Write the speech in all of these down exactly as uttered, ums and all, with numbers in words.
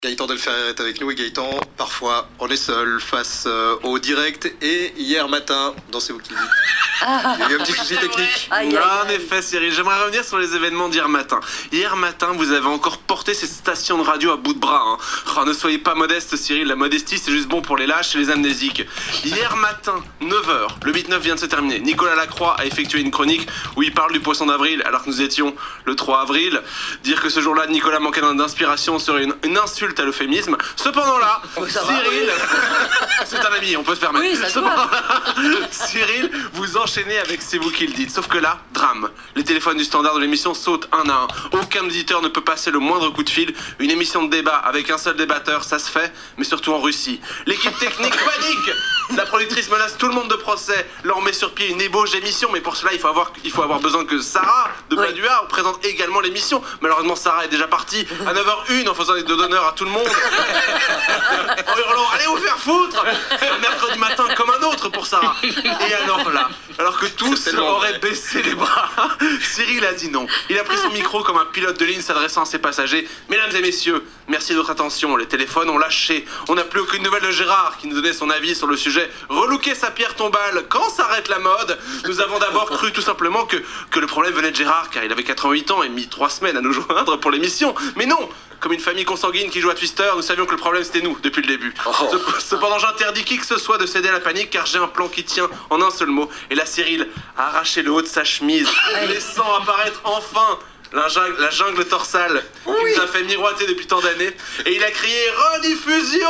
Gaëtan Delferrière est avec nous et Gaëtan, parfois on est seul face euh, au direct et hier matin, dans C'est vous qui le dites, Ah. il y a eu un petit souci technique. Aïe, aïe, En aïe. effet, Cyril, j'aimerais revenir sur les événements d'hier matin. Hier matin, vous avez encore porté ces stations de radio à bout de bras. Hein. Oh, ne soyez pas modeste, Cyril, la modestie c'est juste bon pour les lâches et les amnésiques. Hier matin, neuf heures, le huit neuf vient de se terminer. Nicolas Lacroix a effectué une chronique où il parle du poisson d'avril alors que nous étions le trois avril. Dire que ce jour-là, Nicolas manquait d'inspiration serait une, une insulte à l'euphémisme. Cependant là, Oh, ça va, Cyril, c'est un ami, on peut se permettre. Oui, ça se Cependant là, Cyril, vous enchaînez avec C'est vous qui le dites. Sauf que là, drame. Les téléphones du standard de l'émission sautent un à un. Aucun auditeur ne peut passer le moindre coup de fil. Une émission de débat avec un seul débatteur, ça se fait, mais surtout en Russie. L'équipe technique panique. La productrice menace tout le monde de procès. Là, on met sur pied une ébauche d'émission, mais pour cela, il faut avoir, il faut avoir besoin que Sarah de Oui. Padua présente également l'émission. Malheureusement, Sarah est déjà partie à neuf heures une en faisant des deux d'honneur à tout le monde. En hurlant, allez vous faire foutre. Un mercredi matin comme un autre pour Sarah. Et alors là, alors que tous C'est tellement auraient vrai. baissé les bras, Cyril a dit non. Il a pris son micro comme un pilote de ligne s'adressant à ses passagers. Mesdames et messieurs, merci de votre attention. Les téléphones ont lâché. On n'a plus aucune nouvelle de Gérard qui nous donnait son avis sur le sujet. Relooker sa pierre tombale, quand s'arrête la mode? Nous avons d'abord cru tout simplement que, que le problème venait de Gérard car il avait quatre-vingt-huit ans et mis trois semaines à nous joindre pour l'émission. Mais non! Comme une famille consanguine qui joue à Twister, nous savions que le problème c'était nous depuis le début. Oh. Cep- Cependant, j'interdis qui que ce soit de céder à la panique car j'ai un plan qui tient en un seul mot. Et là, Cyril a arraché le haut de sa chemise, laissant apparaître enfin la jungle, la jungle torsale qui nous a fait miroiter depuis tant d'années. Et il a crié rediffusion.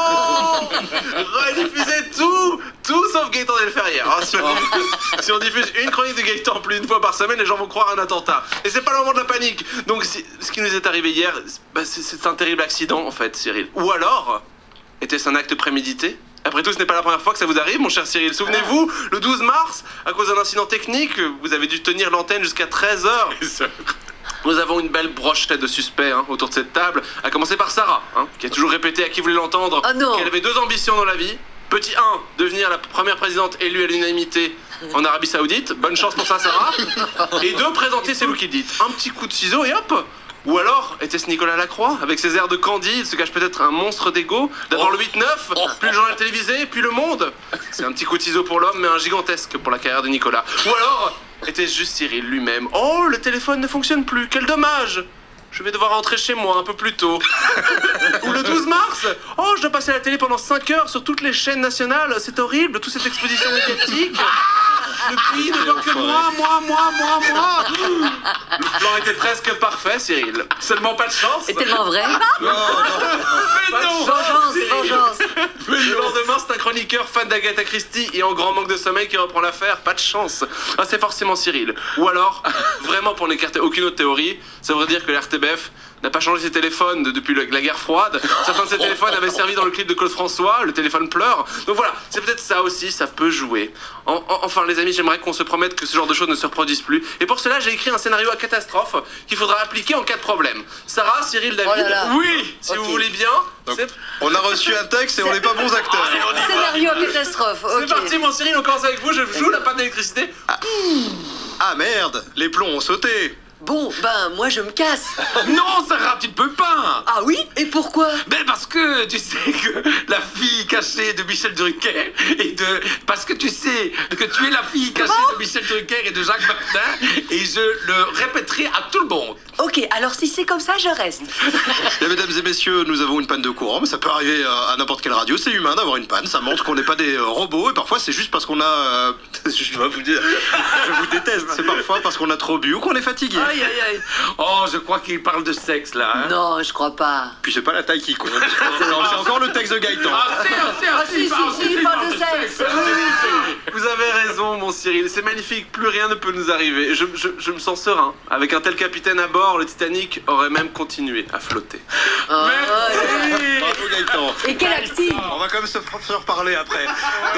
Rediffusez tout, tout sauf Gaëtan Delferrière. Ah, si, on, si on diffuse une chronique de Gaëtan plus d'une fois par semaine, les gens vont croire à un attentat. Et c'est pas le moment de la panique. Donc, si- ce qui nous est arrivé hier, bah, c'est, c'est un terrible accident en fait, Cyril. Ou alors, était-ce un acte prémédité? Après tout, ce n'est pas la première fois que ça vous arrive, mon cher Cyril. Souvenez-vous, le douze mars, à cause d'un incident technique, vous avez dû tenir l'antenne jusqu'à treize heures. Nous avons une belle brochette de suspects hein, autour de cette table, à commencer par Sarah, hein, qui a toujours répété à qui voulait l'entendre Oh non. qu'elle avait deux ambitions dans la vie. Petit un, devenir la première présidente élue à l'unanimité en Arabie Saoudite. Bonne chance pour ça, Sarah. Et deux, présenter C'est vous qui le dites. Un petit coup de ciseau et hop. Ou alors, était-ce Nicolas Lacroix? Avec ses airs de Candide, se cache peut-être un monstre d'ego. D'abord le huit neuf, puis le journal télévisé, puis le Monde. C'est un petit coup de ciseau pour l'homme, mais un gigantesque pour la carrière de Nicolas. Ou alors, était-ce juste Cyril lui-même? Oh, le téléphone ne fonctionne plus, quel dommage! Je vais devoir rentrer chez moi un peu plus tôt. Ou le douze mars, oh, je dois passer à la télé pendant cinq heures sur toutes les chaînes nationales. C'est horrible, toute cette exposition médiatique. Le pays ne voit que moi, moi, moi, moi, moi. Le plan était presque parfait, Cyril. Seulement pas de chance. C'est tellement vrai. Mais non. Vengeance, vengeance. Le lendemain, c'est un chroniqueur fan d'Agatha Christie et en grand manque de sommeil qui reprend l'affaire. Pas de chance. Ah, c'est forcément Cyril. Ou alors, vraiment pour n'écarter aucune autre théorie, ça voudrait dire que l'R T B F n'a pas changé ses téléphones de- depuis le- la guerre froide. Certains de ces téléphones avaient servi dans le clip de Claude François, le téléphone pleure. Donc voilà, c'est peut-être ça aussi, ça peut jouer. En- en- enfin les amis, j'aimerais qu'on se promette que ce genre de choses ne se reproduisent plus. Et pour cela, j'ai écrit un scénario à catastrophe qu'il faudra appliquer en cas de problème. Sarah, Cyril, David, Oh là là. oui, si Ok. vous voulez bien, Donc, c'est... on a reçu un texte et on n'est pas bons acteurs. Allez, on y va. Scénario à catastrophe. C'est Ok. parti mon Cyril, on commence avec vous, je joue la panne d'électricité. Ah merde, les plombs ont sauté. Bon, ben moi je me casse. Non, Sarah, tu ne peux pas. Ah oui? Et pourquoi? Ben parce que tu sais que la fille cachée de Michel Drucker et de... Parce que tu sais que tu es la fille cachée de Michel Drucker et de Jacques Martin et je le répéterai à tout le monde. Ok, alors si c'est comme ça, je reste. Bien, mesdames et messieurs, nous avons une panne de courant, mais ça peut arriver à, à n'importe quelle radio, c'est humain d'avoir une panne, ça montre qu'on n'est pas des euh, robots, et parfois c'est juste parce qu'on a... euh, je dois vous dire, je vous déteste, c'est parfois parce qu'on a trop bu ou qu'on est fatigué. Aïe, aïe, aïe. Oh, je crois qu'il parle de sexe là. Hein. Non, je crois pas. Puis c'est pas la taille qui compte. Non, c'est encore le texte de Gaëtan. Ah, c'est, c'est, Ah si, si, si, il parle de sexe. Vous avez raison, mon Cyril, c'est magnifique, plus rien ne peut nous arriver. Je, je- je me sens serein. Avec un tel capitaine à bord, le Titanic aurait même continué à flotter. Ah, Merci. Bravo Gaëtan. Et quel acting! On va quand même se, se reparler après.